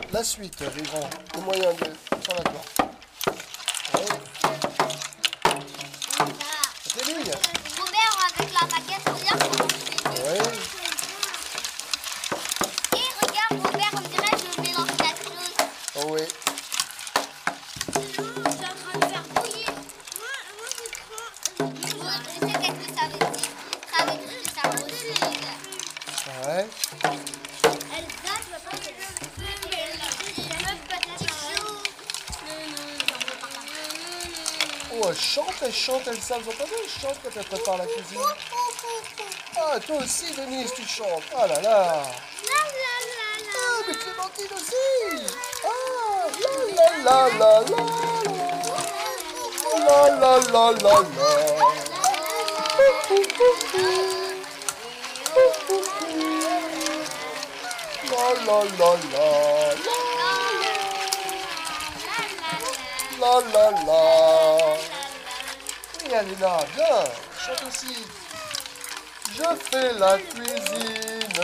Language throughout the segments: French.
la suite, les grands, les moyens de sur la corde. Oui. C'est bien. Robert, avec la baguette, regarde comment tu fais. Oui. Et regarde, Robert, on dirait que je mélange quelque chose. Oh oui. Je suis en train de faire bouillir. Moi, je sais qu'est-ce que ça veut dire. Ça veut dire que ça grossit. Ouais. Elsa, tu vas pas me dire. Oh, elle chante, Elsa, vous entendez? Elle chante quand elle prépare la cuisine. Ah, toi aussi, Denise, tu chantes. Ah là là. Ah, mais Clémentine aussi. Ah, la la la la la la la la la. La la la la la la la. Et elle est là, bien, chante aussi. Je fais la cuisine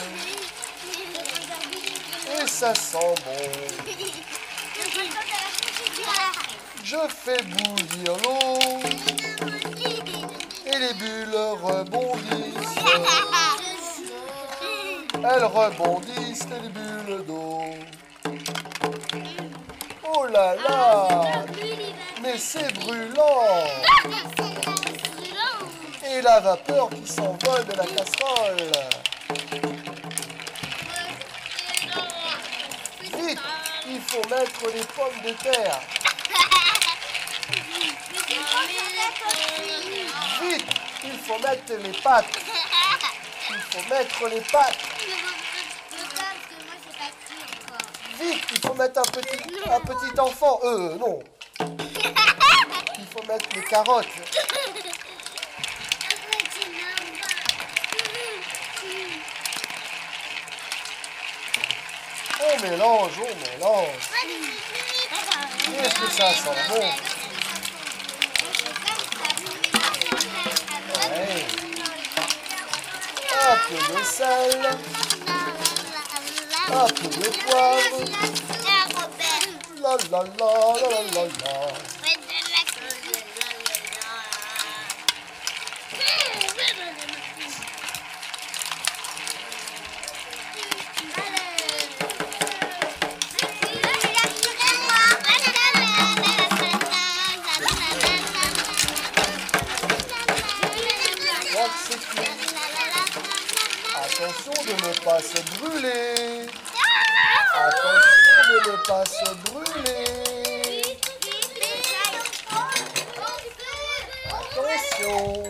et ça sent bon. Je fais bouillir l'eau et les bulles rebondissent. Elles rebondissent, les bulles d'eau. Oh là là, mais c'est brûlant. Et la vapeur qui s'envole de la casserole. Vite, il faut mettre les pommes de terre. Vite, il faut mettre les pâtes. Il faut mettre les pâtes. Vite, il faut mettre un petit enfant. Non. Il faut mettre les carottes. On mélange. Qu'est-ce que ça sent bon. Ouais. Un peu de sel. Un peu de poivre. La la la la la la la. C'est cuit. Attention de ne pas se brûler. Attention de ne pas se brûler. Attention.